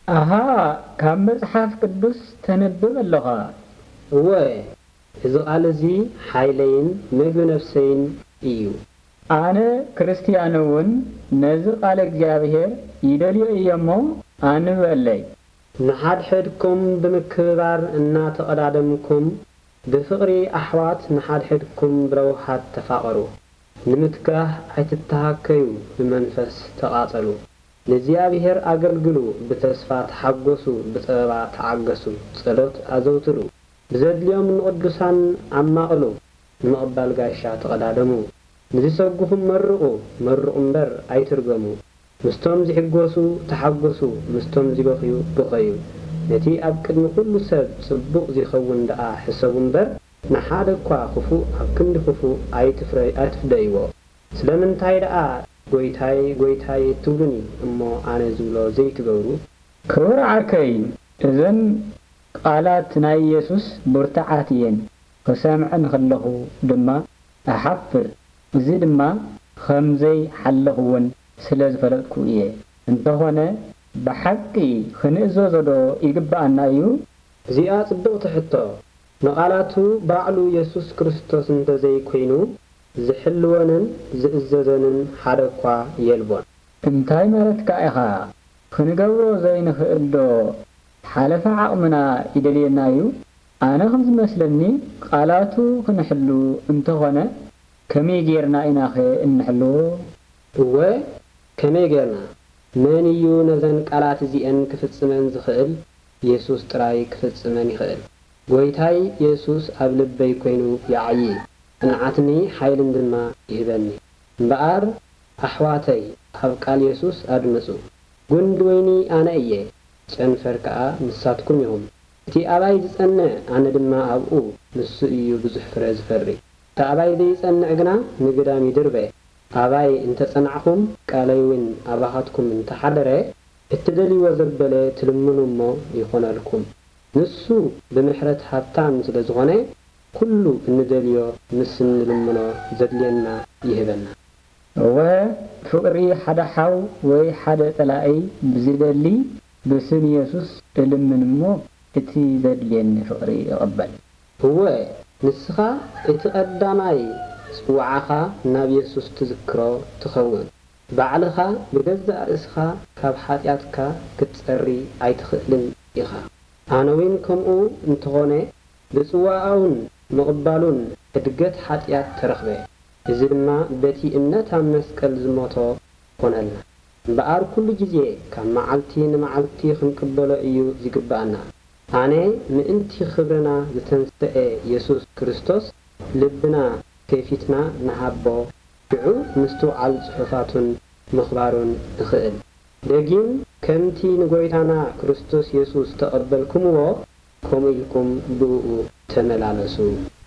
أها كم مصحف قدوس تنبب اللغة ወይ እዚ ቃል እዚ ሓይለይን ምግቢ ነፍሰይን እዩ ኣነ ክርስቲያን እውን ነዚ ቃል እግዚአብሔር ይደልዮ እየሞ አንበለይ ንሓድሕድኩም ብምክብባር እናተቀዳደምኩም ብፍቅሪ ኣሕዋት ንሓድሕድኩም ብረውሓት ተፋቀሩ ንምትካህ ኣይትተሃከዩ ብመንፈስ ተቃጸሉ ለእግዚአብሔር አገልግሉ በተስፋ ተሐጎሱ በጥበባ ተዓገሱ ጸሎት አዘውትሩ በዘድልዮም ንቅዱሳን አማቅሉ ንመቅባል ጋሻ ተቀዳደሙ ንዝሰጉሁም መርቁ እምበር አይትርገሙ ምስቶም ዝሕጎሱ ተሐጎሱ ምስቶም ዝበኽዩ ብኸዩ ነቲ ኣብ ቅድሚ ኩሉ ሰብ ጽቡቕ ዝኸውን ደኣ ሕሰቡ እምበር ንሓደ እኳ ክፉእ ኣብ ክንዲ ክፉእ ኣይትፍደይዎ ስለምንታይ ደኣ ጎይታይ ትብሉኒ እሞ ኣነ ዝብሎ ዘይትገብሩ ክብር ዓርከይ እዘን ቃላት ናይ ኢየሱስ ብርታዓት እየን ክሰምዕን ከለኹ ድማ ኣሓፍር እዚ ድማ ከምዘይ ሓለኹውን ስለ ዝፈለጥኩ እየ እንተኾነ ብሓቂ ክንእዘዞ ዶ ይግባአና እዩ እዚኣ ጽብቕቲ ሕቶ ንቃላቱ ባዕሉ ኢየሱስ ክርስቶስ እንተዘይኮይኑ ዝሕልወንን ዝእዘዘንን ሓደ እኳ የልቦን እንታይ ማለትካ ኢኻ ክንገብሮ ዘይንኽእል ዶ ሓለፈ ዓቕምና ይደልየና እዩ ኣነ ከም ዝመስለኒ ቃላቱ ክንሕሉ እንተኾነ ከመይ ጌርና ኢና እንሕልዎ እወ ከመይ ጌርና መን እዩ ነዘን ቃላት እዚአን ክፍጽመን ዝኽእል ኢየሱስ ጥራይ ክፍጽመን ይኽእል ጎይታይ ኢየሱስ ኣብ ልበይ ኮይኑ ይዓዪ እንዓትኒ ሓይልን ድማ ይህበኒ እምበኣር ኣሕዋተይ ኣብ ቃል ኢየሱስ ኣድምፁ ጉንዲ ወይኒ ኣነ እየ ጨንፈር ከዓ ንሳትኩም ይሁን እቲ ኣባይ ዝጸንዕ ኣነ ድማ ኣብኡ ንሱ እዩ ብዙሕ ፍረ ዝፈሪ እቲ ኣባይ ዘይጸንዕ ግና ንግዳም ይድርበ ኣባይ እንተጸንዕኹም ቃለይውን ኣባኻትኩም እንተሓደረ እትደልይዎ ዘበለ ትልምኑ እሞ ይኾነልኩም ንሱ ብምሕረት ሃብታም ስለ ዝኾነ ኩሉ እንደልዮ ምስ እንልምኖ ዘድልየና ይህበና ፍቅሪ ሓደ ሓው ወይ ሓደ ጠላኢ ብዝደሊ ብስም ኢየሱስ እልምን እሞ እቲ ዘድልየኒ ፍቅሪ ይቕበል እወ ንስኻ እቲ ቀዳማይ ጽዋዓኻ ናብ ኢየሱስ ትዝክሮ ትኸውን ባዕልኻ ብገዛእ ርእስኻ ካብ ኃጢአትካ ክትጸሪ ኣይትኽእልን ኢኻ ኣነዊን ከምኡ እንተኾነ ብጽዋዓውን መቕባሉን እድገት ኃጢአት ተረኽበ እዚ ድማ በቲ እምነት ኣብ መስቀል ዝሞቶ ኾነልና እምበኣር ኩሉ ጊዜ ካብ መዓልቲ ንመዓልቲ ክንቅበሎ እዩ ዝግባአና ኣነ ምእንቲ ክብርና ዝተንስአ ኢየሱስ ክርስቶስ ልብና ከፊትና ንሃቦ ሽዑ ምስትውዓል ጽሑፋቱን ምኽባሩን ንኽእል ደጊም ከምቲ ንጎይታና ክርስቶስ ኢየሱስ ተቐበልኩምዎ ከምኡ ኢልኩም ብኡ ተመላለሱ